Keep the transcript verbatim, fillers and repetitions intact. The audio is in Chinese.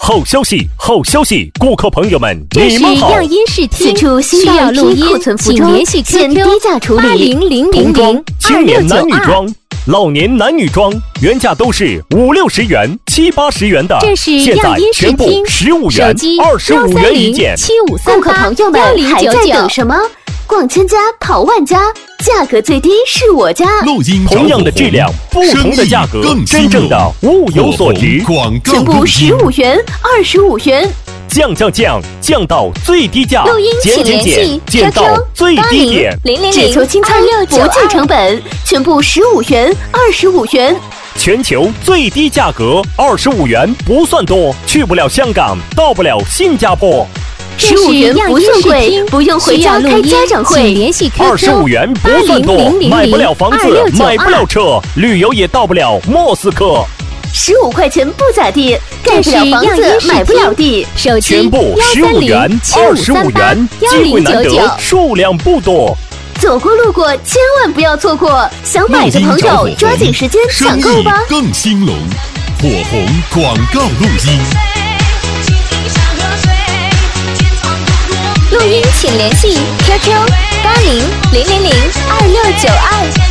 好消息，好消息！顾客朋友们， 这是你们好！ 样音视听， 此处需要录音库存服装， 请联系 Q 现 Q 低价处理。 八零零零童装零、 青二六年男九二。 女装、老年男女装，原价都是五六十元、七八十元的， 这是现在样音视全部听， 十五元、 手机二十五元一件。 七五三顾客八朋友们幺零还在九九。 等什么？逛千家跑万家，价格最低是我家。 录音同样的质量，不同的价格，真正的物有所值。 广告全部十五元、二十五元。 降降降，降到最低价， 录音减减请联系减，减 Q 到 Q 最八零低点。 零零只求零二清仓，不六九二。 计成本，全部十五元、二十五元。 全球最低价格二十五元不算多，去不了香港，到不了新加坡。 十五元不算贵，不用回家开家长请会。 联系 Q Q 二十五元不算多，买不了房子，买不了车，旅游也到不了莫斯科。 十五块钱不咋地，盖不了房子，买不了地。 手机全部十五元、二十五元，机会难得，数量不多。 走过路过，千万不要错过！想买的朋友抓紧时间抢购吧！ 更兴隆，火红广告录音。 录音请联系 Q Q 八零零零零二六九二。